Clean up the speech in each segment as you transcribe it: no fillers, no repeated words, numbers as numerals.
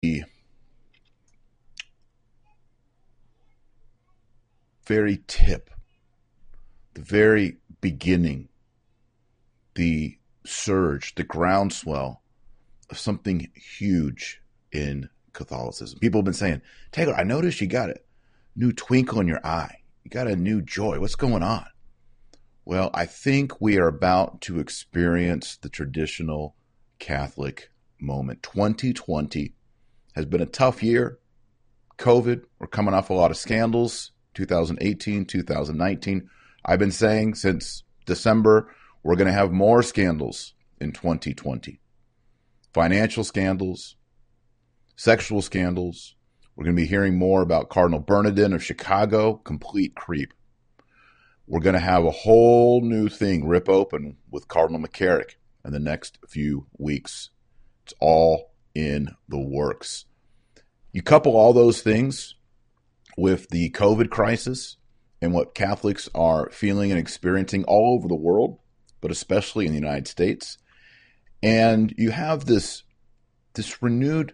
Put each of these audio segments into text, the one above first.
the very tip, the very beginning, the surge, the groundswell of something huge in Catholicism. People have been saying, Taylor, I noticed you got a new twinkle in your eye. You got a new joy. What's going on? Well, I think we are about to experience the traditional Catholic moment. 2020 has been a tough year. COVID, we're coming off a lot of scandals. 2018, 2019. I've been saying since December, we're going to have more scandals in 2020. Financial scandals, sexual scandals. We're going to be hearing more about Cardinal Bernardin of Chicago, complete creep. We're going to have a whole new thing rip open with Cardinal McCarrick in the next few weeks. It's all in the works. You couple all those things with the COVID crisis and what Catholics are feeling and experiencing all over the world, but especially in the United States. And you have this renewed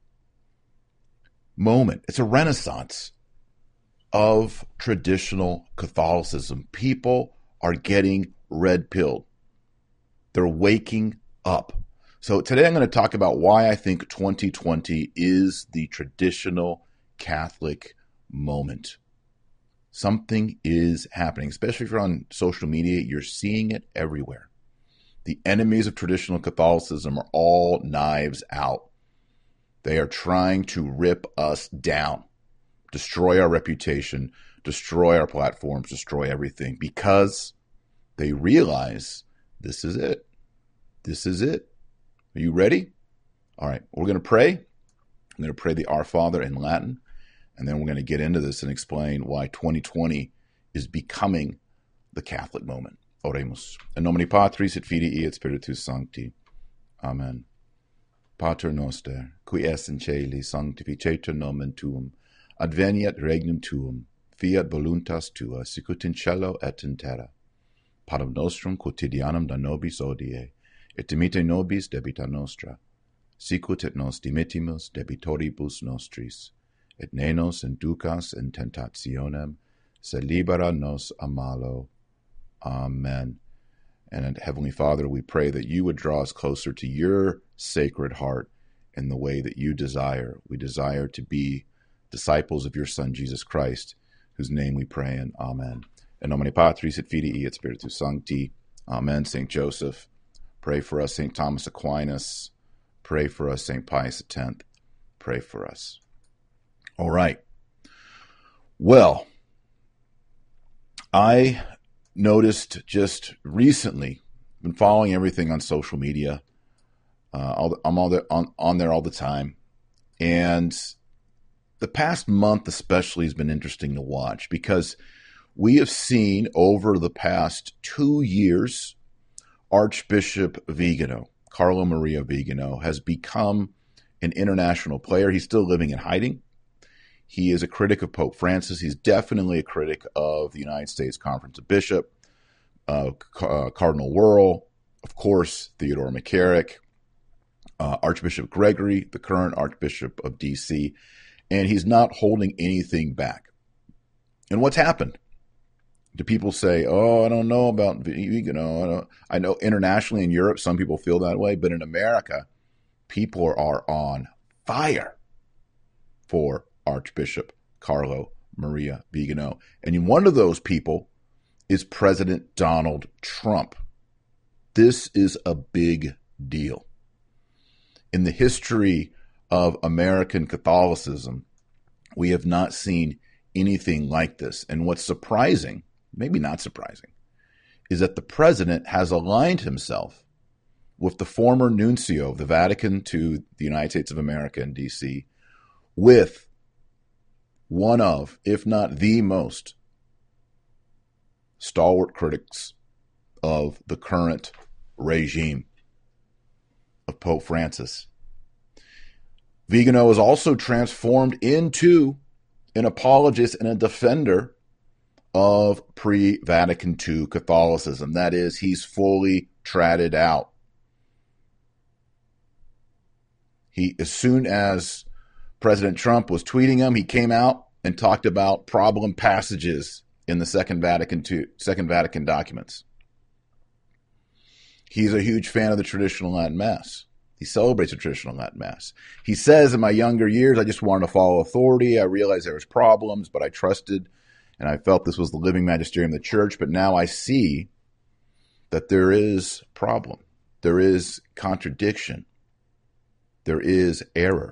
moment. It's a renaissance of traditional Catholicism. People are getting red-pilled. They're waking up. So today I'm going to talk about why I think 2020 is the traditional Catholic moment. Something is happening, especially if you're on social media. You're seeing it everywhere. The enemies of traditional Catholicism are all knives out. They are trying to rip us down, destroy our reputation, destroy our platforms, destroy everything, because they realize this is it. This is it. Are you ready? All right, we're going to pray. I'm going to pray the Our Father in Latin, and then we're going to get into this and explain why 2020 is becoming the Catholic moment. Oremus. In nomine Patris et Filii et Spiritus Sancti. Amen. Pater noster, qui es in caeli, sanctificetur nomen tuum, adveniat regnum tuum, fiat voluntas tua, sicut in cielo et in terra. Panem nostrum quotidianum da nobis hodie, et dimite nobis debita nostra, sicut et nos dimittimus debitoribus nostris, et ne nos inducas in tentationem, sed libera nos a malo. Amen. And Heavenly Father, we pray that you would draw us closer to your sacred heart in the way that you desire. We desire to be disciples of your Son, Jesus Christ, whose name we pray in. Amen. In nomine Patris et Filii et Spiritus Sancti. Amen. St. Joseph, pray for us. St. Thomas Aquinas, pray for us. St. Pius X, pray for us. All right. Well, I noticed just recently, been following everything on social media. I'm on there all the time. And the past month especially has been interesting to watch because we have seen over the past 2 years, Archbishop Vigano, Carlo Maria Vigano, has become an international player. He's still living in hiding. He is a critic of Pope Francis. He's definitely a critic of the United States Conference of Bishops, Cardinal Wuerl, of course, Theodore McCarrick, Archbishop Gregory, the current Archbishop of D.C., and he's not holding anything back. And what's happened? Do people say, oh, I don't know about Vigano? I know internationally in Europe, some people feel that way, but in America, people are on fire for Archbishop Carlo Maria Vigano. And one of those people is President Donald Trump. This is a big deal. In the history of American Catholicism, we have not seen anything like this. And what's surprising, maybe not surprising, is that the president has aligned himself with the former nuncio of the Vatican to the United States of America in D.C. with one of, if not the most, stalwart critics of the current regime of Pope Francis. Vigano is also transformed into an apologist and a defender of pre-Vatican II Catholicism. That is, he's fully traded out. As soon as President Trump was tweeting him. He came out and talked about problem passages in the Second Vatican documents. He's a huge fan of the traditional Latin Mass. He celebrates the traditional Latin Mass. He says, in my younger years, I just wanted to follow authority. I realized there was problems, but I trusted, and I felt this was the living magisterium of the church. But now I see that there is problem. There is contradiction. There is error.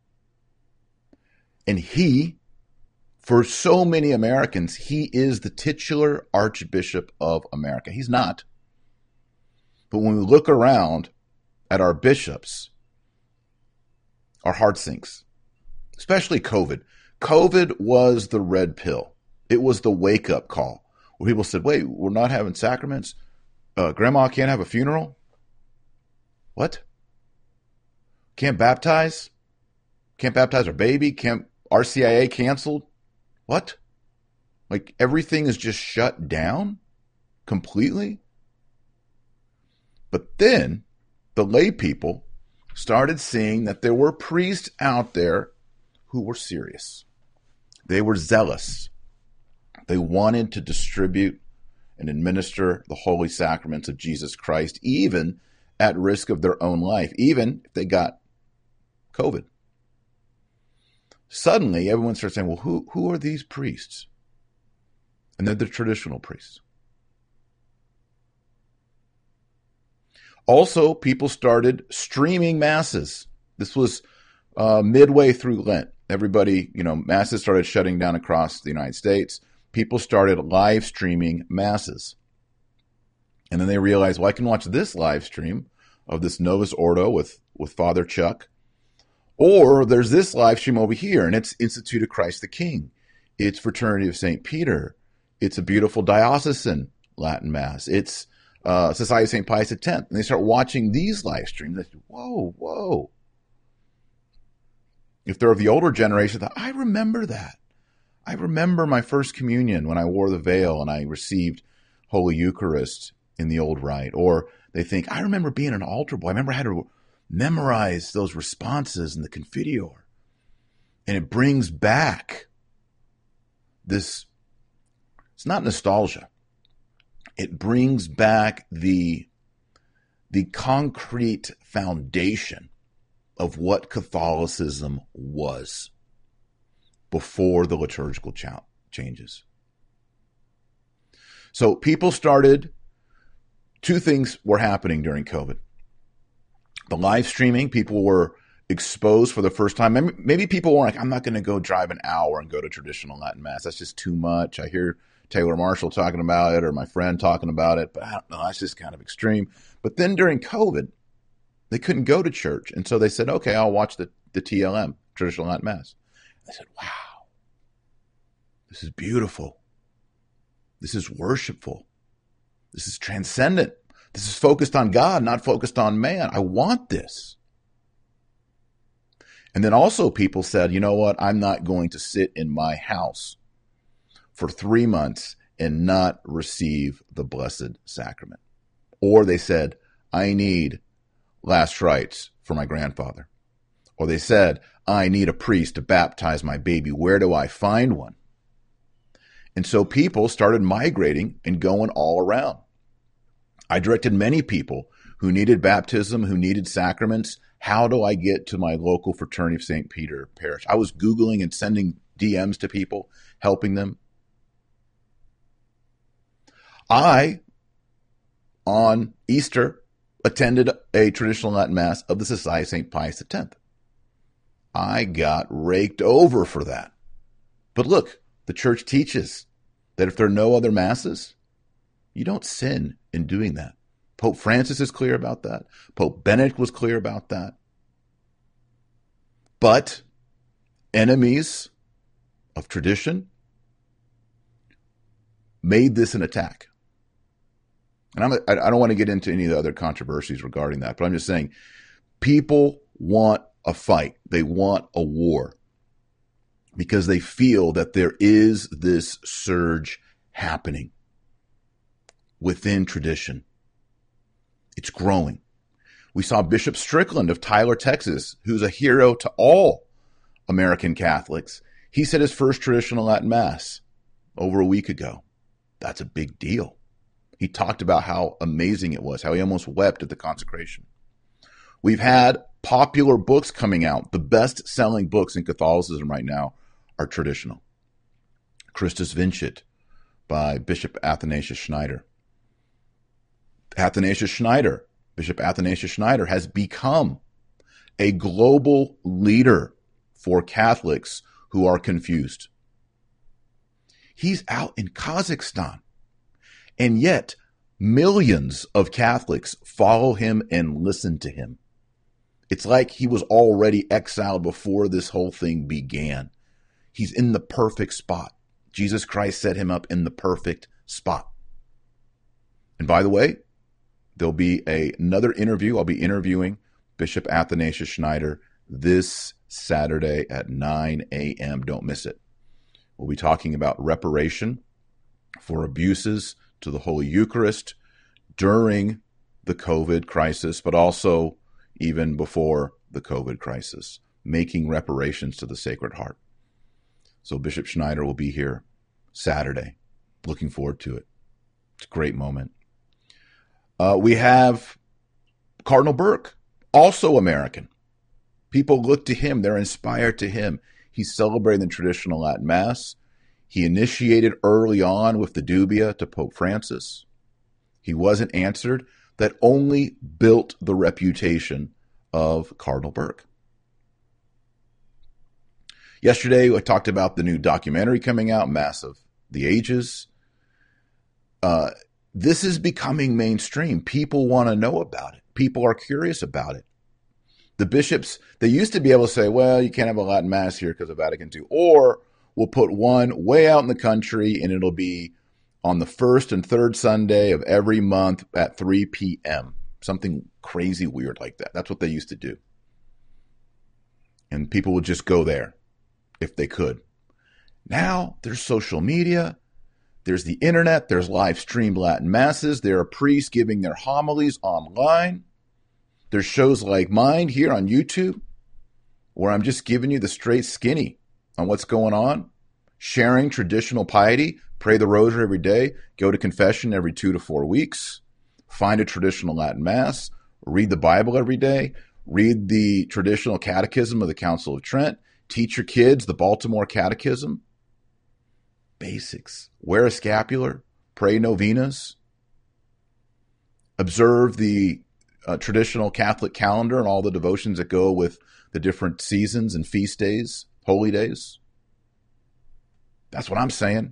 And he, for so many Americans, he is the titular Archbishop of America. He's not. But when we look around at our bishops, our heart sinks, especially COVID. COVID was the red pill. It was the wake-up call where people said, wait, we're not having sacraments? Grandma can't have a funeral? What? Can't baptize? Can't baptize our baby? Can't RCIA canceled? What? Like everything is just shut down completely? But then the lay people started seeing that there were priests out there who were serious. They were zealous. They wanted to distribute and administer the holy sacraments of Jesus Christ, even at risk of their own life, even if they got COVID. Suddenly, everyone starts saying, well, who are these priests? And they're the traditional priests. Also, people started streaming masses. This was midway through Lent. Everybody, masses started shutting down across the United States. People started live streaming masses. And then they realized, well, I can watch this live stream of this Novus Ordo with Father Chuck. Or there's this live stream over here, and it's Institute of Christ the King. It's Fraternity of St. Peter. It's a beautiful diocesan Latin Mass. It's Society of St. Pius X. And they start watching these live streams. They say, whoa. If they're of the older generation, I remember that. I remember my first communion when I wore the veil and I received Holy Eucharist in the old rite. Or they think, I remember being an altar boy. I remember I had to memorize those responses in the Confiteor. And it brings back this, it's not nostalgia. It brings back the concrete foundation of what Catholicism was before the liturgical changes. So people started, two things were happening during COVID. The live streaming, people were exposed for the first time. Maybe people were like, I'm not going to go drive an hour and go to traditional Latin Mass. That's just too much. I hear Taylor Marshall talking about it or my friend talking about it, but I don't know, that's just kind of extreme. But then during COVID, they couldn't go to church. And so they said, okay, I'll watch the TLM, Traditional Latin Mass. I said, wow, this is beautiful. This is worshipful. This is transcendent. This is focused on God, not focused on man. I want this. And then also people said, you know what? I'm not going to sit in my house for 3 months and not receive the Blessed Sacrament. Or they said, I need last rites for my grandfather. Or they said, I need a priest to baptize my baby. Where do I find one? And so people started migrating and going all around. I directed many people who needed baptism, who needed sacraments. How do I get to my local Fraternity of St. Peter parish? I was Googling and sending DMs to people, helping them. I, on Easter, attended a traditional Latin Mass of the Society of St. Pius X. I got raked over for that. But look, the church teaches that if there are no other masses, you don't sin in doing that. Pope Francis is clear about that. Pope Benedict was clear about that. But enemies of tradition made this an attack. And I don't want to get into any of the other controversies regarding that, but I'm just saying people want a fight. They want a war because they feel that there is this surge happening within tradition. It's growing. We saw Bishop Strickland of Tyler, Texas, who's a hero to all American Catholics. He said his first traditional Latin Mass over a week ago. That's a big deal. He talked about how amazing it was, how he almost wept at the consecration. We've had popular books coming out. The best-selling books in Catholicism right now are traditional. Christus Vincit by Bishop Athanasius Schneider. Bishop Athanasius Schneider has become a global leader for Catholics who are confused. He's out in Kazakhstan, and yet millions of Catholics follow him and listen to him. It's like he was already exiled before this whole thing began. He's in the perfect spot. Jesus Christ set him up in the perfect spot. And by the way, there'll be another interview. I'll be interviewing Bishop Athanasius Schneider this Saturday at 9 a.m. Don't miss it. We'll be talking about reparation for abuses to the Holy Eucharist during the COVID crisis, but also even before the COVID crisis, making reparations to the Sacred Heart. So Bishop Schneider will be here Saturday. Looking forward to it. It's a great moment. We have Cardinal Burke, also American. People look to him. They're inspired to him. He's celebrating the traditional Latin Mass. He initiated early on with the dubia to Pope Francis. He wasn't answered. That only built the reputation of Cardinal Burke. Yesterday, I talked about the new documentary coming out, Mass of the Ages. This is becoming mainstream. People want to know about it. People are curious about it. The bishops, they used to be able to say, well, you can't have a Latin Mass here because of Vatican II. Or we'll put one way out in the country and it'll be on the first and third Sunday of every month at 3 p.m. Something crazy weird like that. That's what they used to do. And people would just go there if they could. Now there's social media. There's the internet. There's live streamed Latin Masses. There are priests giving their homilies online. There's shows like mine here on YouTube where I'm just giving you the straight skinny on what's going on, sharing traditional piety, pray the rosary every day, go to confession every 2 to 4 weeks, find a traditional Latin Mass, read the Bible every day, read the traditional catechism of the Council of Trent, teach your kids the Baltimore Catechism. Basics. Wear a scapular, pray novenas, observe the traditional Catholic calendar and all the devotions that go with the different seasons and feast days, holy days. That's what I'm saying.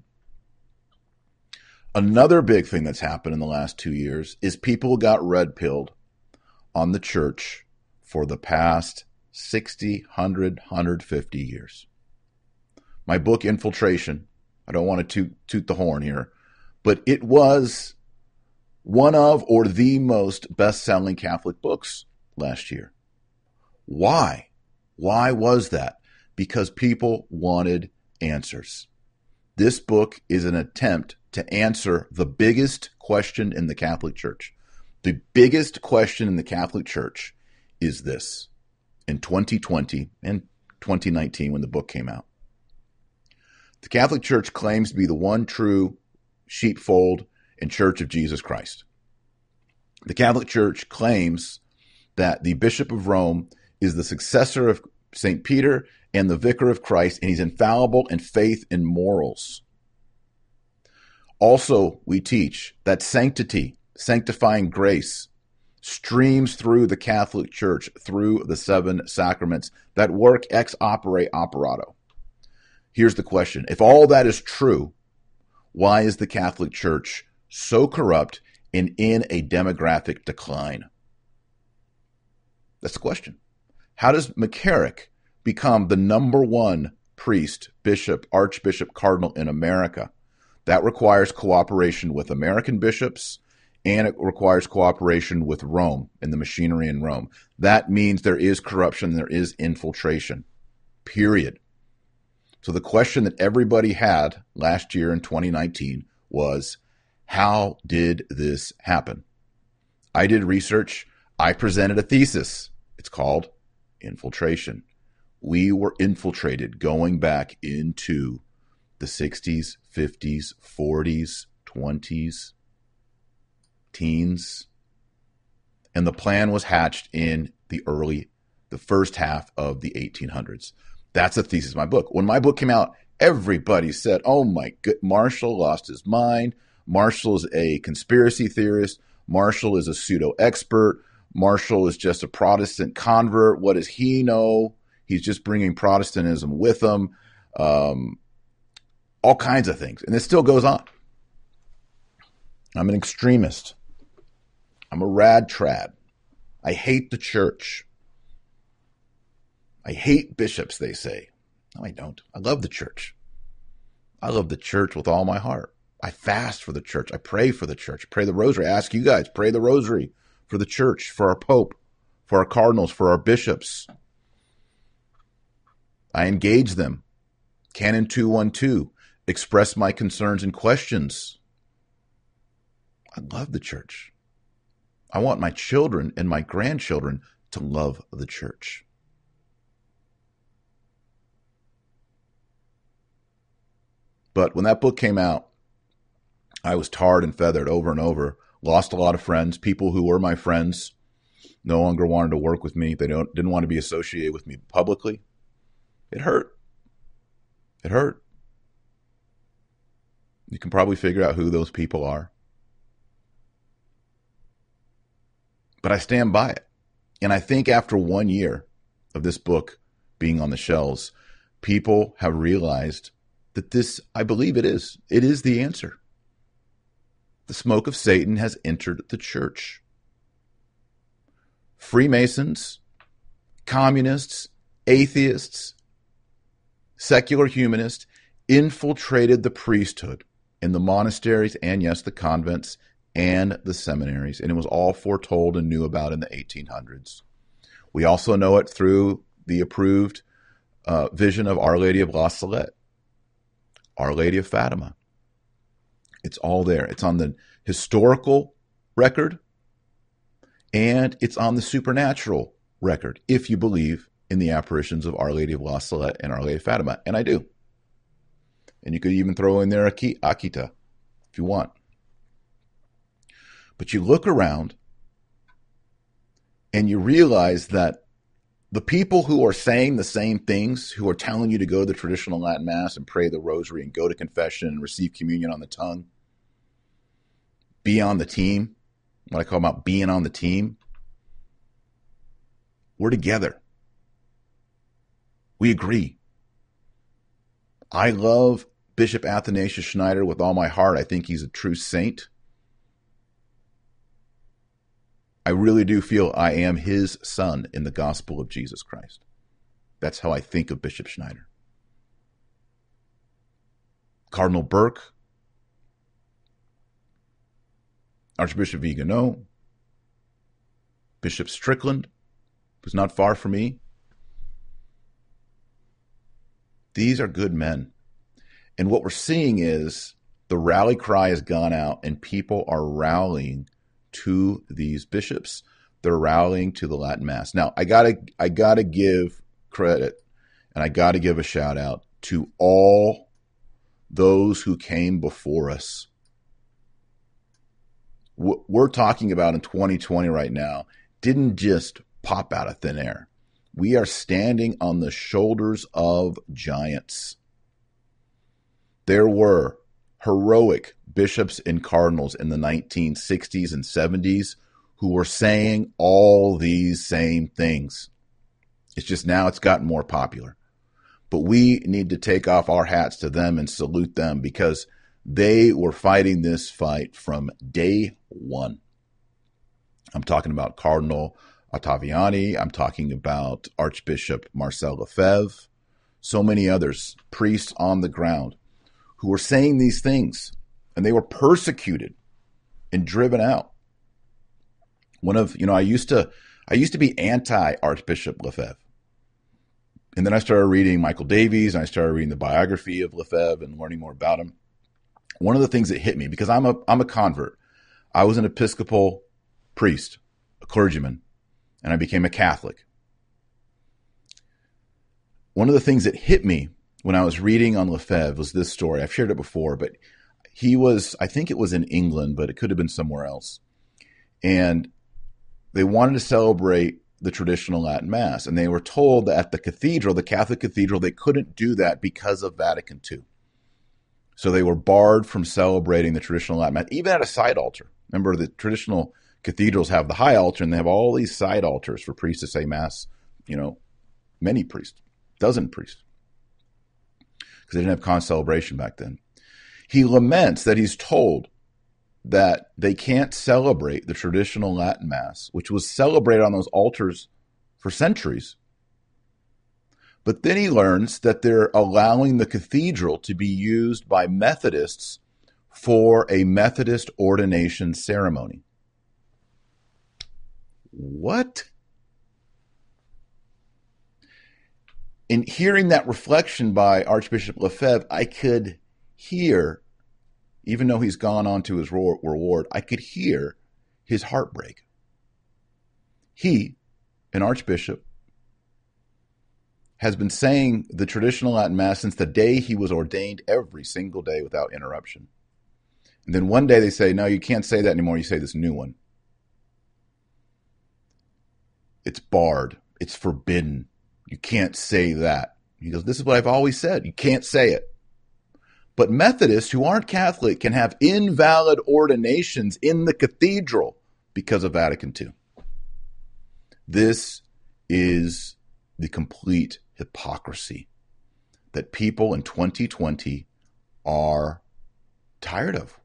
Another big thing that's happened in the last 2 years is people got red-pilled on the church for the past 60, 100, 150 years. My book, Infiltration, I don't want to toot the horn here, but it was one of or the most best-selling Catholic books last year. Why? Why was that? Because people wanted answers. This book is an attempt to answer the biggest question in the Catholic Church. The biggest question in the Catholic Church is this. In 2020 and 2019, when the book came out, the Catholic Church claims to be the one true sheepfold and Church of Jesus Christ. The Catholic Church claims that the Bishop of Rome is the successor of St. Peter and the Vicar of Christ, and he's infallible in faith and morals. Also, we teach that sanctity, sanctifying grace, streams through the Catholic Church through the 7 sacraments that work ex opere operato. Here's the question. If all that is true, why is the Catholic Church so corrupt and in a demographic decline? That's the question. How does McCarrick become the number one priest, bishop, archbishop, cardinal in America? That requires cooperation with American bishops, and it requires cooperation with Rome and the machinery in Rome. That means there is corruption, there is infiltration, period. So the question that everybody had last year in 2019 was, how did this happen? I did research. I presented a thesis. It's called Infiltration. we were infiltrated going back into the 60s, 50s, 40s, 20s, teens. And the plan was hatched in the first half of the 1800s. That's the thesis of my book. When my book came out, everybody said, oh my God, Marshall lost his mind. Marshall is a conspiracy theorist. Marshall is a pseudo-expert. Marshall is just a Protestant convert. What does he know? He's just bringing Protestantism with him. All kinds of things. And it still goes on. I'm an extremist. I'm a rad trad. I hate the church. I hate bishops, they say. No, I don't. I love the church. I love the church with all my heart. I fast for the church. I pray for the church. Pray the rosary. I ask you guys, pray the rosary for the church, for our pope, for our cardinals, for our bishops. I engage them. Canon 212. Express my concerns and questions. I love the church. I want my children and my grandchildren to love the church. But when that book came out, I was tarred and feathered over and over. Lost a lot of friends. People who were my friends no longer wanted to work with me. They didn't want to be associated with me publicly. It hurt. It hurt. You can probably figure out who those people are. But I stand by it. And I think after 1 year of this book being on the shelves, people have realized that this, I believe it is the answer. The smoke of Satan has entered the church. Freemasons, communists, atheists, secular humanists infiltrated the priesthood in the monasteries and, yes, the convents and the seminaries. And it was all foretold and knew about in the 1800s. We also know it through the approved vision of Our Lady of La Salette, Our Lady of Fatima. It's all there. It's on the historical record and it's on the supernatural record, if you believe in the apparitions of Our Lady of La Salette and Our Lady of Fatima. And I do. And you could even throw in there Akita if you want. But you look around and you realize that the people who are saying the same things, who are telling you to go to the traditional Latin Mass and pray the rosary and go to confession and receive communion on the tongue, be on the team, what I call about being on the team, we're together. We agree. I love Bishop Athanasius Schneider with all my heart. I think he's a true saint. I really do feel I am his son in the gospel of Jesus Christ. That's how I think of Bishop Schneider. Cardinal Burke, Archbishop Vigano, Bishop Strickland, who's not far from me. These are good men. And what we're seeing is the rally cry has gone out and people are rallying to these bishops. They're rallying to the Latin Mass. Now, I gotta give credit and I gotta give a shout out to all those who came before us. What we're talking about in 2020 right now didn't just pop out of thin air. We are standing on the shoulders of giants. There were heroic bishops and cardinals in the 1960s and 70s who were saying all these same things. It's just now it's gotten more popular. But we need to take off our hats to them and salute them because they were fighting this fight from day one. I'm talking about Cardinal Ottaviani. I'm talking about Archbishop Marcel Lefebvre. So many others, priests on the ground, who were saying these things. And they were persecuted and driven out. I used to be anti-Archbishop Lefebvre. And then I started reading Michael Davies, and I started reading the biography of Lefebvre and learning more about him. One of the things that hit me, because I'm a convert. I was an Episcopal priest, a clergyman, and I became a Catholic. one of the things that hit me when I was reading on Lefebvre was this story. I've shared it before, but I think it was in England, but it could have been somewhere else. And they wanted to celebrate the traditional Latin Mass. And they were told that at the cathedral, the Catholic cathedral, they couldn't do that because of Vatican II. So they were barred from celebrating the traditional Latin Mass, even at a side altar. Remember, the traditional cathedrals have the high altar, and they have all these side altars for priests to say Mass, many priests, dozen priests, because they didn't have con-celebration back then. He laments that he's told that they can't celebrate the traditional Latin Mass, which was celebrated on those altars for centuries. But then he learns that they're allowing the cathedral to be used by Methodists for a Methodist ordination ceremony. What? In hearing that reflection by Archbishop Lefebvre, I could hear, even though he's gone on to his reward, I could hear his heartbreak. He, an archbishop, has been saying the traditional Latin Mass since the day he was ordained, every single day without interruption. And then one day they say, no, you can't say that anymore. You say this new one. It's barred. It's forbidden. You can't say that. He goes, this is what I've always said. You can't say it. But Methodists who aren't Catholic can have invalid ordinations in the cathedral because of Vatican II. This is the complete hypocrisy that people in 2020 are tired of.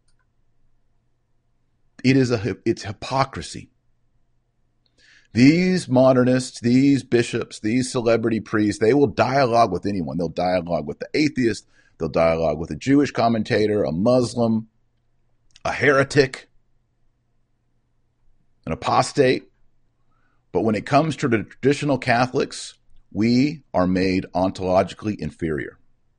It's hypocrisy. These modernists, these bishops, these celebrity priests, they will dialogue with anyone. They'll dialogue with the atheist. They'll dialogue with a Jewish commentator, a Muslim, a heretic, an apostate. But when it comes to the traditional Catholics, we are made ontologically inferior.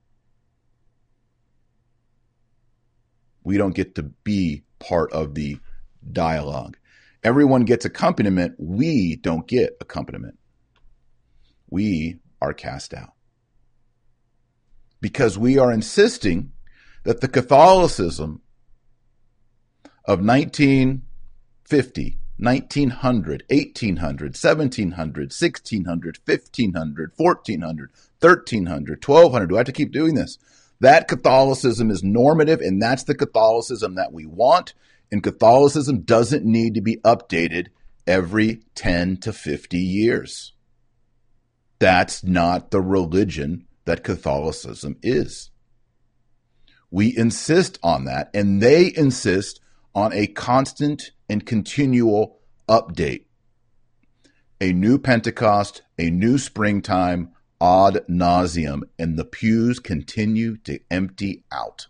We don't get to be part of the dialogue. Everyone gets accompaniment. We don't get accompaniment. We are cast out. Because we are insisting that the Catholicism of 1950, 1900, 1800, 1700, 1600, 1500, 1400, 1300, 1200. Do I have to keep doing this? That Catholicism is normative, and that's the Catholicism that we want. And Catholicism doesn't need to be updated every 10 to 50 years. That's not the religion that Catholicism is. We insist on that, and they insist on a constant and continual update. A new Pentecost, a new springtime, ad nauseum, and the pews continue to empty out.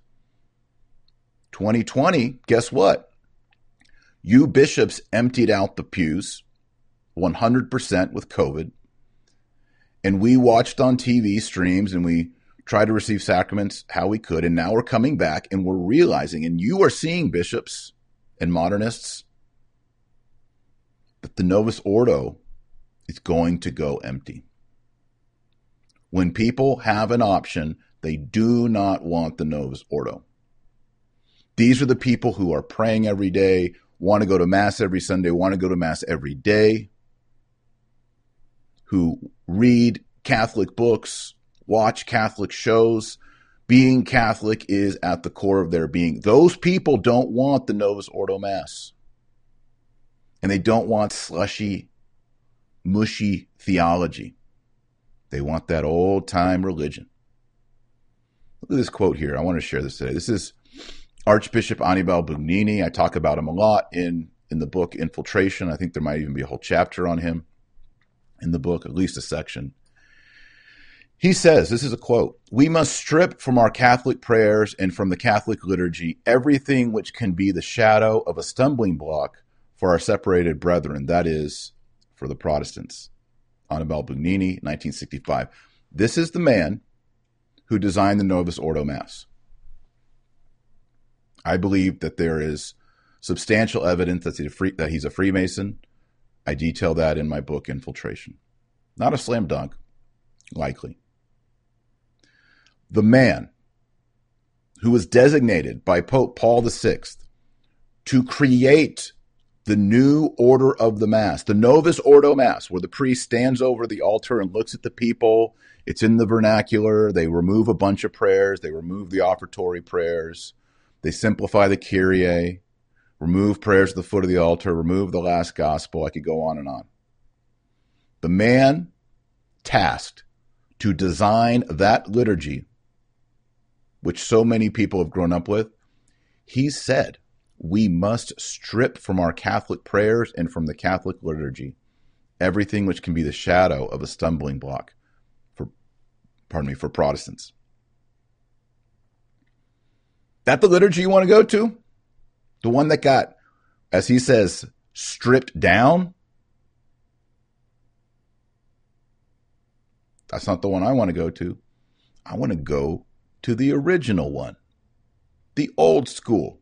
2020, guess what? You bishops emptied out the pews 100% with COVID. And we watched on TV streams and we tried to receive sacraments how we could. And now we're coming back and we're realizing, and you are seeing, bishops and modernists, that the Novus Ordo is going to go empty. When people have an option, they do not want the Novus Ordo. These are the people who are praying every day, want to go to Mass every Sunday, want to go to Mass every day, who read Catholic books, watch Catholic shows. Being Catholic is at the core of their being. Those people don't want the Novus Ordo Mass. And they don't want slushy, mushy theology. They want that old-time religion. Look at this quote here. I want to share this today. This is Archbishop Annibale Bugnini. I talk about him a lot in the book Infiltration. I think there might even be a whole chapter on him in the book, at least a section. He says, this is a quote, "We must strip from our Catholic prayers and from the Catholic liturgy everything which can be the shadow of a stumbling block for our separated brethren, that is, for the Protestants." Annibale Bugnini, 1965. This is the man who designed the Novus Ordo Mass. I believe that there is substantial evidence that he's a Freemason. I detail that in my book, Infiltration. Not a slam dunk, likely. The man who was designated by Pope Paul VI to create the new order of the Mass, the Novus Ordo Mass, where the priest stands over the altar and looks at the people. It's in the vernacular. They remove a bunch of prayers. They remove the offertory prayers. They simplify the Kyrie, remove prayers at the foot of the altar, remove the last gospel. I could go on and on. The man tasked to design that liturgy, which so many people have grown up with, he said, we must strip from our Catholic prayers and from the Catholic liturgy everything which can be the shadow of a stumbling block for Protestants. That the liturgy you want to go to? The one that got, as he says, stripped down? That's not the one I want to go to. I want to go to the original one, the old school.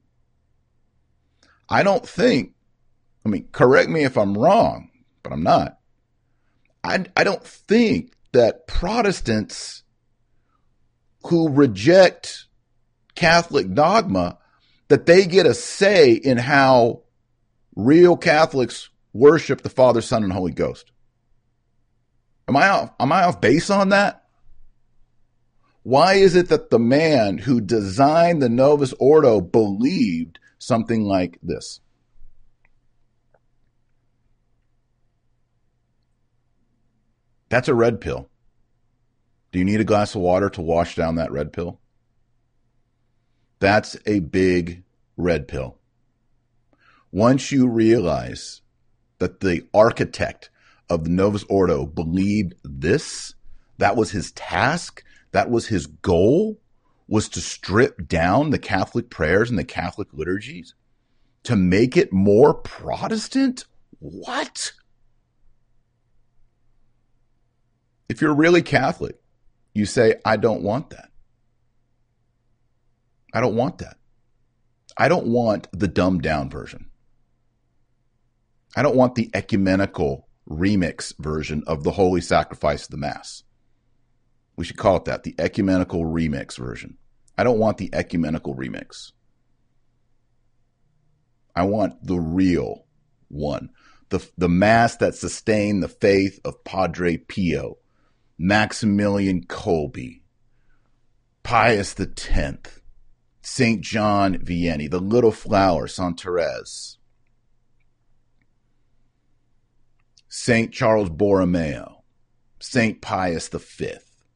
I don't think, correct me if I'm wrong, but I'm not. I don't think that Protestants who reject Catholic dogma, that they get a say in how real Catholics worship the Father, Son, and Holy Ghost. Am I off base on that? Why is it that the man who designed the Novus Ordo believed something like this? That's a red pill. Do you need a glass of water to wash down that red pill? That's a big red pill. Once you realize that the architect of the Novus Ordo believed this, that was his task, that was his goal, was to strip down the Catholic prayers and the Catholic liturgies to make it more Protestant? What? If you're really Catholic, you say, I don't want that. I don't want that. I don't want the dumbed down version. I don't want the ecumenical remix version of the Holy Sacrifice of the Mass. We should call it that, the ecumenical remix version. I don't want the ecumenical remix. I want the real one. The Mass that sustained the faith of Padre Pio, Maximilian Kolbe, Pius X, St. John Vianney, the Little Flower, Saint Therese, St. Charles Borromeo, St. Pius V,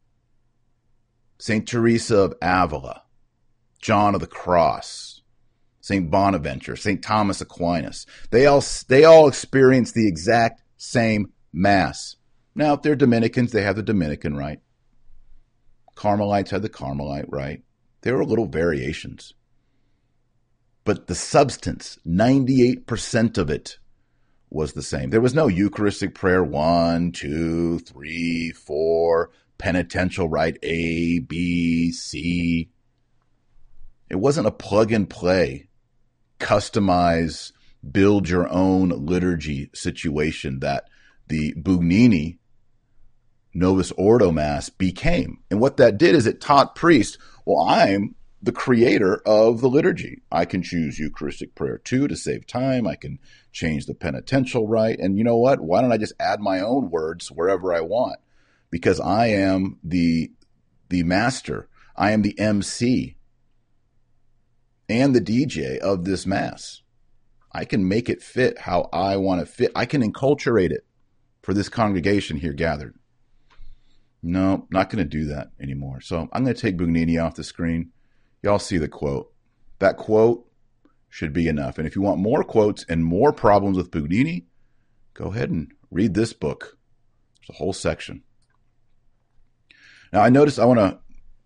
St. Teresa of Avila, John of the Cross, St. Bonaventure, St. Thomas Aquinas. They all experience the exact same Mass. Now, if they're Dominicans, they have the Dominican rite. Carmelites had the Carmelite rite. There were little variations. But the substance, 98% of it, was the same. There was no Eucharistic prayer 1, 2, 3, 4, penitential rite A, B, C. It wasn't a plug and play, customize, build your own liturgy situation that the Bugnini Novus Ordo Mass became. And what that did is it taught priests, well, I'm the creator of the liturgy. I can choose Eucharistic prayer 2 to save time. I can change the penitential rite. And you know what? Why don't I just add my own words wherever I want? Because I am the master. I am the MC and the DJ of this Mass. I can make it fit how I want to fit. I can enculturate it for this congregation here gathered. No, not going to do that anymore. So I'm going to take Bugnini off the screen. Y'all see the quote. That quote should be enough. And if you want more quotes and more problems with Bugnini, go ahead and read this book. There's a whole section. Now I noticed I want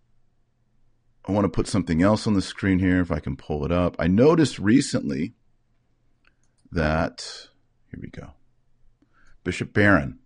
to put something else on the screen here if I can pull it up. I noticed recently that, here we go, Bishop Barron,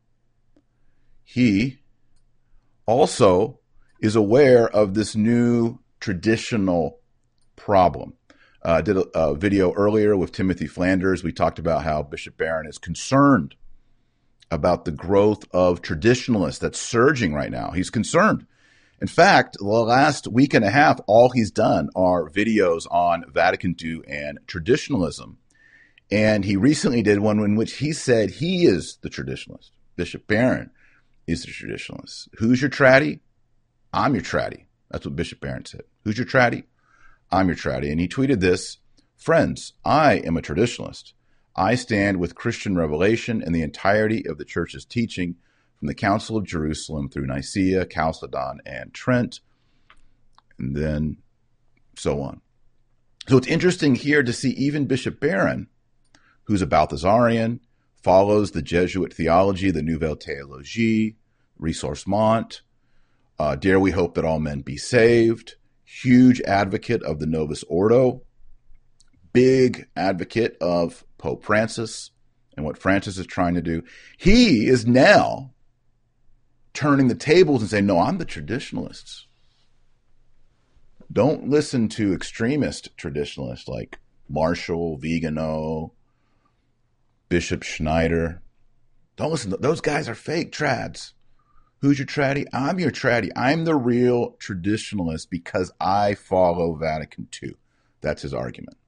he also is aware of this new traditional problem. I did a video earlier with Timothy Flanders. We talked about how Bishop Barron is concerned about the growth of traditionalists that's surging right now. He's concerned. In fact, the last week and a half, all he's done are videos on Vatican II and traditionalism. And he recently did one in which he said he is the traditionalist. Bishop Barron is the traditionalist. Who's your traddy? I'm your traddy. That's what Bishop Barron said. Who's your traddy? I'm your traddy. And he tweeted this: "Friends, I am a traditionalist. I stand with Christian revelation and the entirety of the church's teaching from the Council of Jerusalem through Nicaea, Chalcedon, and Trent," and then so on. So it's interesting here to see even Bishop Barron, who's a Balthasarian, follows the Jesuit theology, the Nouvelle Théologie, Ressourcement, dare we hope that all men be saved, huge advocate of the Novus Ordo, big advocate of Pope Francis and what Francis is trying to do. He is now turning the tables and saying, no, I'm the traditionalists. Don't listen to extremist traditionalists like Marshall, Vigano, Bishop Schneider. Don't listen. Those guys are fake trads. Who's your traddy? I'm your traddy. I'm the real traditionalist because I follow Vatican II. That's his argument.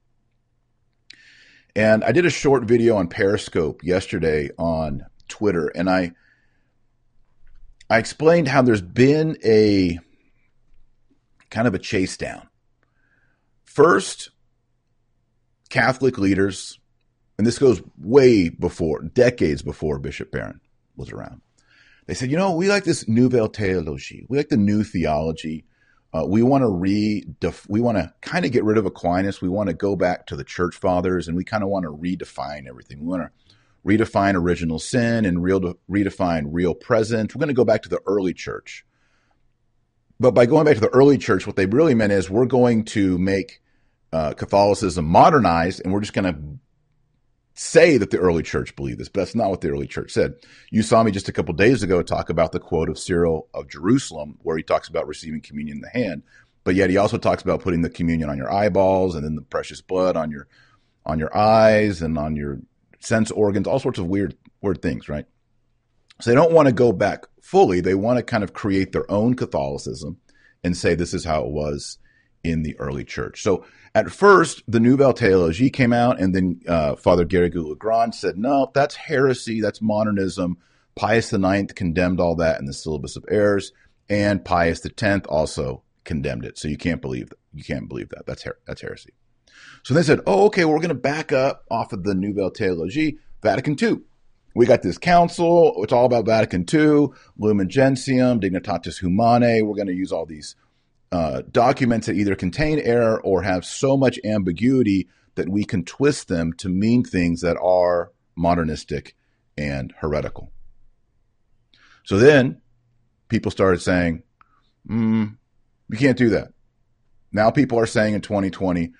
And I did a short video on Periscope yesterday on Twitter, and I explained how there's been a kind of a chase down. First, Catholic leaders, and this goes way before, decades before Bishop Barron was around. They said, we like this Nouvelle Théologie. We like the new theology. We want to kind of get rid of Aquinas. We want to go back to the church fathers, and we kind of want to redefine everything. We want to redefine original sin and redefine real presence. We're going to go back to the early church. But by going back to the early church, what they really meant is we're going to make Catholicism modernized, and we're just going to say that the early church believed this, but that's not what the early church said. You saw me just a couple days ago talk about the quote of Cyril of Jerusalem, where he talks about receiving communion in the hand, but yet he also talks about putting the communion on your eyeballs and then the precious blood on your eyes and on your sense organs, all sorts of weird things, right? So they don't want to go back fully. They want to kind of create their own Catholicism and say this is how it was in the early church. So at first, the Nouvelle Théologie came out, and then Father Garrigou-Legrand said, no, that's heresy, that's modernism. Pius IX condemned all that in the Syllabus of Errors, and Pius X also condemned it. So you can't believe that. That's heresy. So they said, oh, okay, well, we're going to back up off of the Nouvelle Théologie, Vatican II. We got this council. It's all about Vatican II, Lumen Gentium, Dignitatis Humanae. We're going to use all these documents that either contain error or have so much ambiguity that we can twist them to mean things that are modernistic and heretical. So then people started saying, we can't do that. Now people are saying in 2020,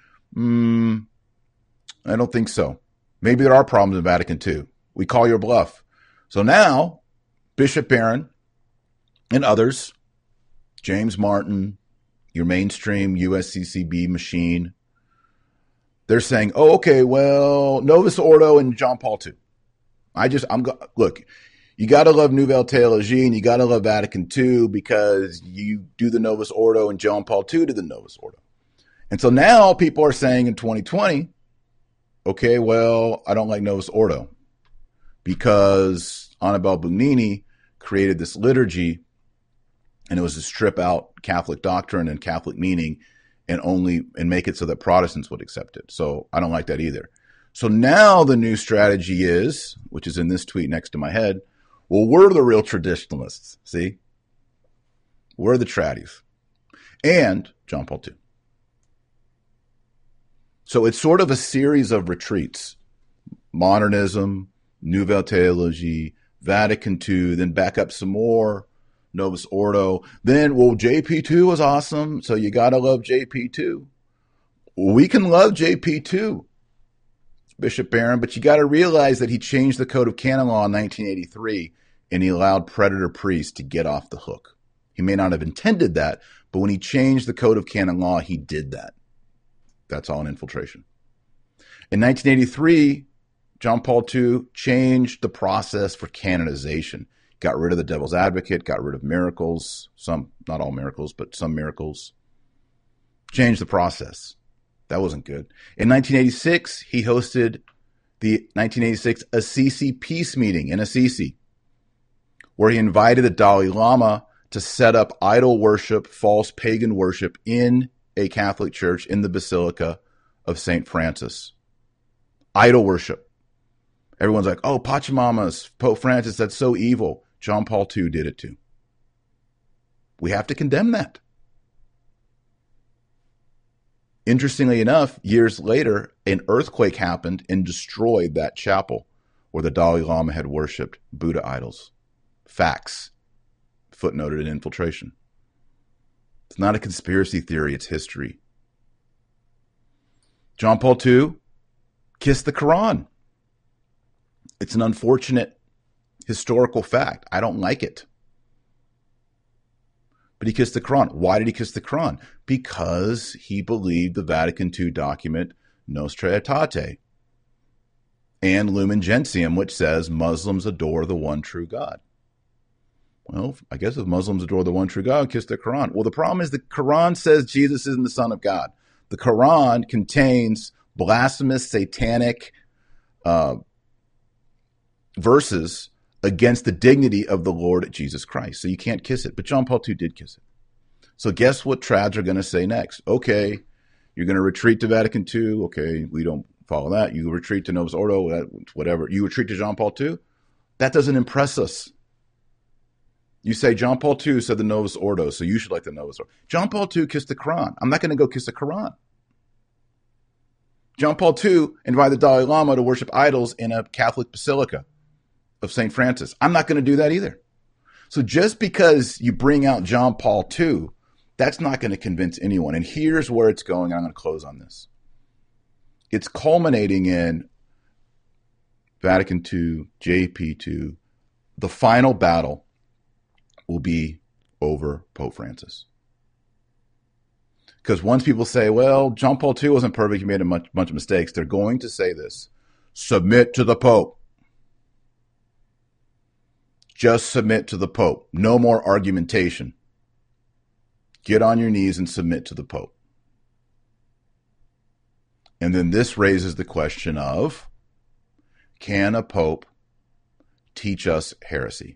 I don't think so. Maybe there are problems in Vatican II. We call your bluff. So now Bishop Barron and others, James Martin, your mainstream USCCB machine, they're saying, oh, okay, well, Novus Ordo and John Paul II. Look, you got to love Nouvelle Théologie and you got to love Vatican II because you do the Novus Ordo and John Paul II did the Novus Ordo. And so now people are saying in 2020, okay, well, I don't like Novus Ordo because Annibale Bugnini created this liturgy and it was to strip out Catholic doctrine and Catholic meaning and make it so that Protestants would accept it. So I don't like that either. So now the new strategy is, which is in this tweet next to my head, well, we're the real traditionalists. See? We're the tradies. And John Paul II. So it's sort of a series of retreats. Modernism, Nouvelle Théologie, Vatican II, then back up some more, Novus Ordo. Then, well, JP2 was awesome, so you got to love JP2. We can love JP2, Bishop Barron, but you got to realize that he changed the Code of Canon Law in 1983, and he allowed predator priests to get off the hook. He may not have intended that, but when he changed the Code of Canon Law, he did that. That's all an infiltration. In 1983, John Paul II changed the process for canonization. got rid of the devil's advocate, got rid of miracles, some, not all miracles, but some miracles, changed the process. That wasn't good. In 1986, he hosted the 1986 Assisi Peace Meeting in Assisi, where he invited the Dalai Lama to set up idol worship, false pagan worship in a Catholic church in the Basilica of St. Francis. Idol worship. Everyone's like, oh, Pachamamas, Pope Francis, that's so evil. John Paul II did it too. We have to condemn that. Interestingly enough, years later, an earthquake happened and destroyed that chapel where the Dalai Lama had worshipped Buddha idols. Facts. Footnoted in Infiltration. It's not a conspiracy theory, it's history. John Paul II kissed the Quran. It's an unfortunate historical fact. I don't like it. But he kissed the Quran. Why did he kiss the Quran? Because he believed the Vatican II document Nostra Aetate and Lumen Gentium, which says Muslims adore the one true God. Well, I guess if Muslims adore the one true God, kiss the Quran. Well, the problem is the Quran says Jesus isn't the Son of God. The Quran contains blasphemous, satanic verses against the dignity of the Lord Jesus Christ. So you can't kiss it. But John Paul II did kiss it. So guess what trads are going to say next? Okay, you're going to retreat to Vatican II. Okay, we don't follow that. You retreat to Novus Ordo, whatever. You retreat to John Paul II? That doesn't impress us. You say John Paul II said the Novus Ordo, so you should like the Novus Ordo. John Paul II kissed the Quran. I'm not going to go kiss the Quran. John Paul II invited the Dalai Lama to worship idols in a Catholic basilica of St. Francis. I'm not going to do that either. So just because you bring out John Paul II, that's not going to convince anyone. And here's where it's going. I'm going to close on this. It's culminating in Vatican II, JP2. The final battle will be over Pope Francis. Because once people say, well, John Paul II wasn't perfect, he made a bunch of mistakes, they're going to say this: submit to the Pope. Just submit to the Pope. No more argumentation. Get on your knees and submit to the Pope. And then this raises the question of, can a Pope teach us heresy?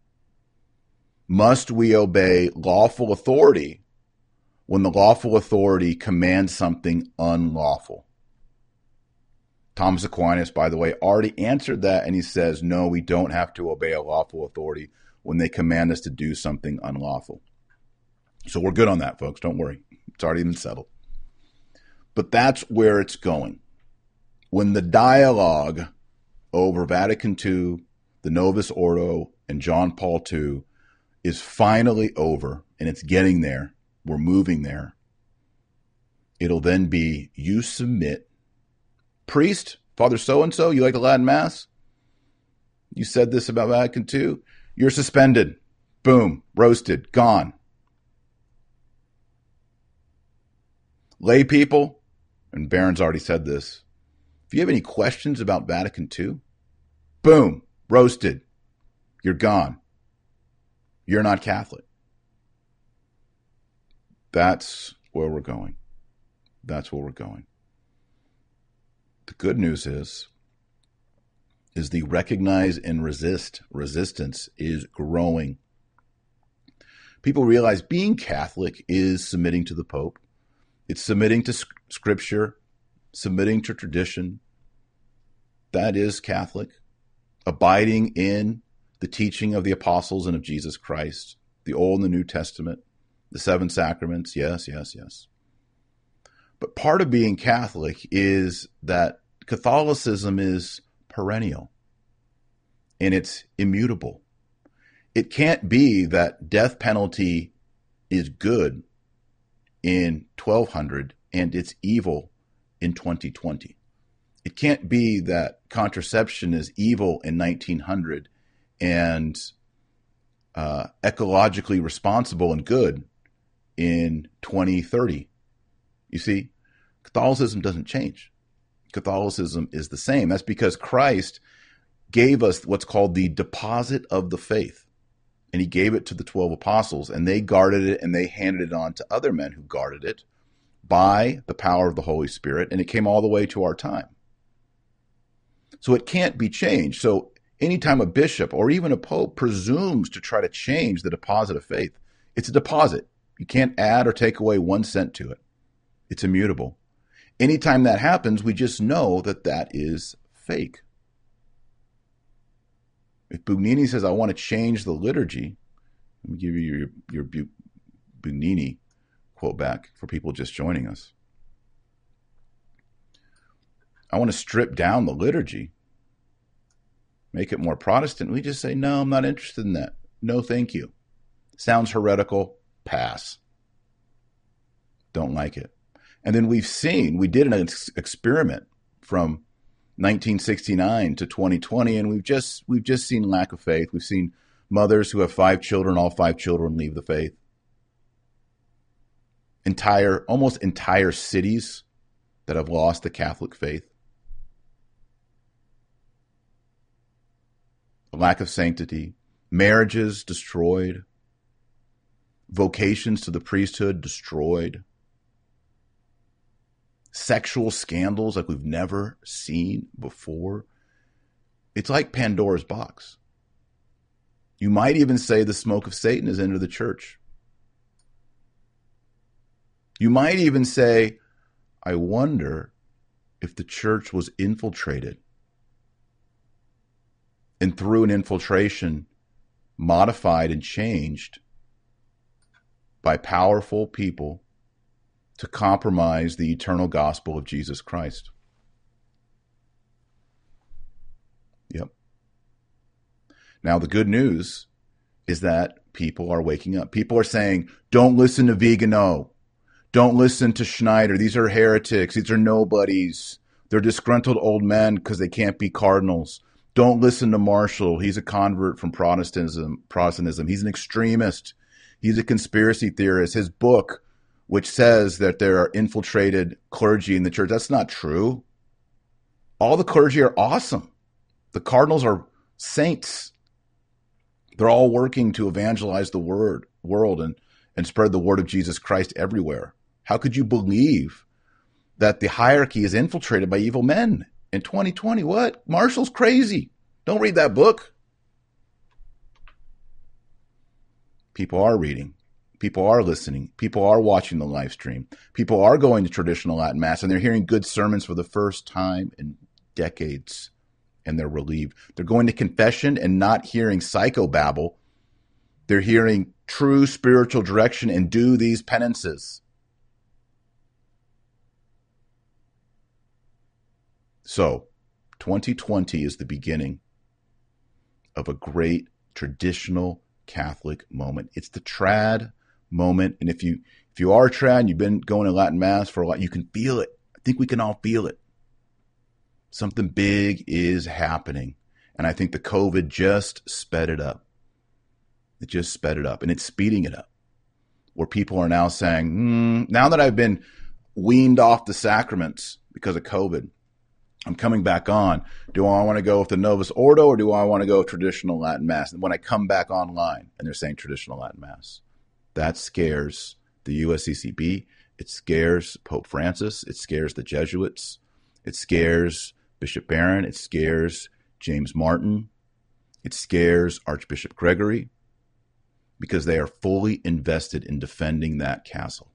Must we obey lawful authority when the lawful authority commands something unlawful? Thomas Aquinas, by the way, already answered that, and he says, no, we don't have to obey a lawful authority when they command us to do something unlawful. So we're good on that, folks. Don't worry. It's already been settled. But that's where it's going. When the dialogue over Vatican II, the Novus Ordo, and John Paul II is finally over, and it's getting there, we're moving there, it'll then be, you submit. Priest, Father so-and-so, you like the Latin Mass? You said this about Vatican II? You're suspended. Boom. Roasted. Gone. Lay people, and Barron's already said this, if you have any questions about Vatican II, boom. Roasted. You're gone. You're not Catholic. That's where we're going. That's where we're going. The good news is the recognize and resistance is growing. People realize being Catholic is submitting to the Pope. It's submitting to Scripture, submitting to tradition. That is Catholic. Abiding in the teaching of the apostles and of Jesus Christ, the Old and the New Testament, the seven sacraments. Yes, yes, yes. But part of being Catholic is that Catholicism is perennial and it's immutable. It can't be that death penalty is good in 1200 and it's evil in 2020. It can't be that contraception is evil in 1900 and ecologically responsible and good in 2030. You see, Catholicism doesn't change. Catholicism is the same. That's because Christ gave us what's called the deposit of the faith. And he gave it to the 12 apostles, and they guarded it, and they handed it on to other men who guarded it by the power of the Holy Spirit, and it came all the way to our time. So it can't be changed. So anytime a bishop or even a pope presumes to try to change the deposit of faith, it's a deposit. You can't add or take away 1 cent to it. It's immutable. Anytime that happens, we just know that that is fake. If Bugnini says, I want to change the liturgy, let me give you your Bugnini quote back for people just joining us. I want to strip down the liturgy, make it more Protestant. We just say, no, I'm not interested in that. No, thank you. Sounds heretical. Pass. Don't like it. And then we did an experiment from 1969 to 2020, and we've just seen lack of faith. We've seen mothers who have 5 children, all 5 children leave the faith. Almost entire cities that have lost the Catholic faith. A lack of sanctity, marriages destroyed, vocations to the priesthood destroyed, sexual scandals like we've never seen before. It's like Pandora's box. You might even say the smoke of Satan has entered the church. You might even say, I wonder if the church was infiltrated, and through an infiltration, modified and changed by powerful people to compromise the eternal gospel of Jesus Christ. Yep. Now, the good news is that people are waking up. People are saying, don't listen to Vigano. Don't listen to Schneider. These are heretics. These are nobodies. They're disgruntled old men because they can't be cardinals. Don't listen to Marshall. He's a convert from Protestantism. He's an extremist. He's a conspiracy theorist. His book, which says that there are infiltrated clergy in the church, that's not true. All the clergy are awesome. The cardinals are saints. They're all working to evangelize the world and spread the word of Jesus Christ everywhere. How could you believe that the hierarchy is infiltrated by evil men in 2020? What? Marshall's crazy. Don't read that book. People are reading. People are listening. People are watching the live stream. People are going to traditional Latin Mass, and they're hearing good sermons for the first time in decades, and they're relieved. They're going to confession and not hearing psychobabble. They're hearing true spiritual direction and do these penances. So, 2020 is the beginning of a great traditional Catholic moment. It's the trad moment, and if you are a trad and you've been going to Latin Mass for a while, you can feel it. I think we can all feel it. Something big is happening, and I think the COVID just sped it up. It just sped it up, and it's speeding it up, where people are now saying, now that I've been weaned off the sacraments because of COVID, I'm coming back on. Do I want to go with the Novus Ordo, or do I want to go traditional Latin Mass? And when I come back online and they're saying traditional Latin Mass, that scares the USCCB. It scares Pope Francis. It scares the Jesuits. It scares Bishop Barron. It scares James Martin. It scares Archbishop Gregory, because they are fully invested in defending that castle.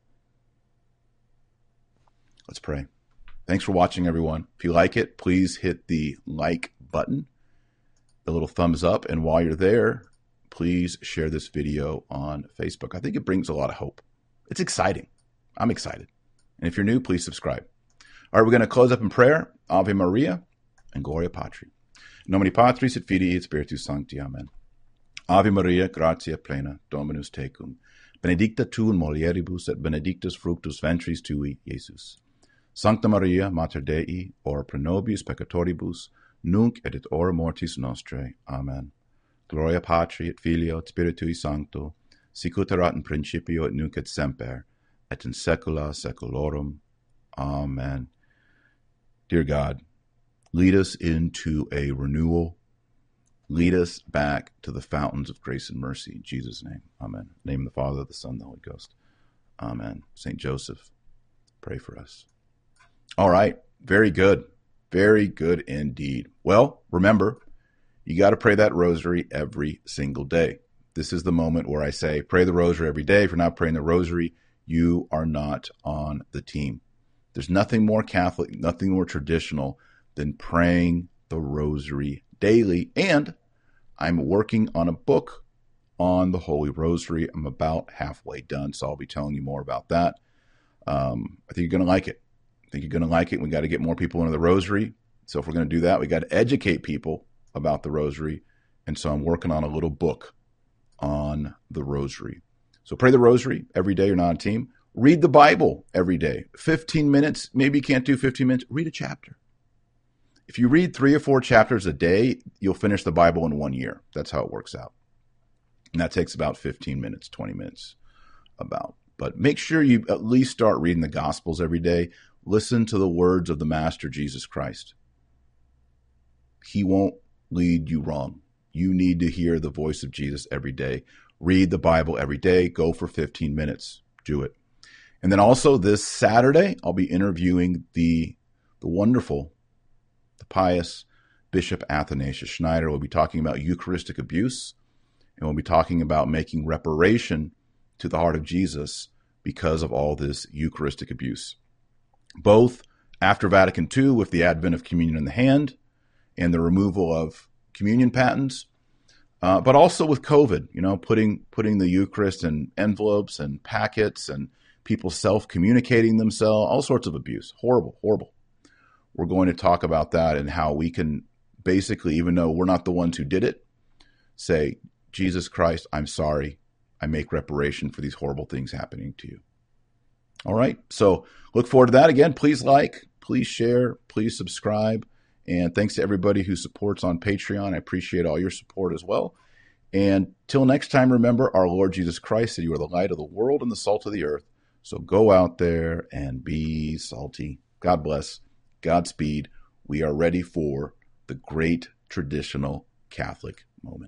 Let's pray. Thanks for watching, everyone. If you like it, please hit the like button, the little thumbs up, and while you're there, please share this video on Facebook. I think it brings a lot of hope. It's exciting. I'm excited. And if you're new, please subscribe. All right, we're going to close up in prayer. Ave Maria and Gloria Patri. In nomine Patris et Filii et Spiritus Sancti. Amen. Ave Maria, gratia plena, Dominus tecum. Benedicta tu in mulieribus et benedictus fructus ventris tui, Iesus. Sancta Maria, Mater Dei, ora pro nobis peccatoribus, nunc et in hora mortis nostrae. Amen. Gloria Patri et Filio et Spiritui Sancto, sic ut erat in principio et nunc et semper, et in saecula saeculorum. Amen. Dear God, lead us into a renewal. Lead us back to the fountains of grace and mercy. In Jesus' name, amen. In the name of the Father, the Son, and the Holy Ghost. Amen. St. Joseph, pray for us. All right. Very good. Very good indeed. Well, remember, you got to pray that rosary every single day. This is the moment where I say, pray the rosary every day. If you're not praying the rosary, you are not on the team. There's nothing more Catholic, nothing more traditional than praying the rosary daily. And I'm working on a book on the Holy Rosary. I'm about halfway done, so I'll be telling you more about that. I think you're going to like it. We got to get more people into the rosary. So if we're going to do that, we got to educate people about the rosary. And so I'm working on a little book on the rosary. So pray the rosary every day. You're not on a team. Read the Bible every day. 15 minutes. Maybe you can't do 15 minutes. Read a chapter. If you read 3 or 4 chapters a day, you'll finish the Bible in 1 year. That's how it works out. And that takes about 15 minutes, 20 minutes about. But make sure you at least start reading the Gospels every day. Listen to the words of the Master Jesus Christ. He won't lead you wrong. You need to hear the voice of Jesus every day. Read the Bible every day. Go for 15 minutes. Do it. And then also this Saturday, I'll be interviewing the wonderful, the pious Bishop Athanasius Schneider. We'll be talking about Eucharistic abuse, and we'll be talking about making reparation to the heart of Jesus because of all this Eucharistic abuse. Both after Vatican II with the advent of communion in the hand and the removal of communion patens, but also with COVID, putting the Eucharist in envelopes and packets and people self-communicating themselves, all sorts of abuse. Horrible, horrible. We're going to talk about that and how we can basically, even though we're not the ones who did it, say, Jesus Christ, I'm sorry. I make reparation for these horrible things happening to you. All right. So look forward to that. Again, please like, please share, please subscribe. And thanks to everybody who supports on Patreon. I appreciate all your support as well. And till next time, remember our Lord Jesus Christ said you are the light of the world and the salt of the earth. So go out there and be salty. God bless. Godspeed. We are ready for the great traditional Catholic moment.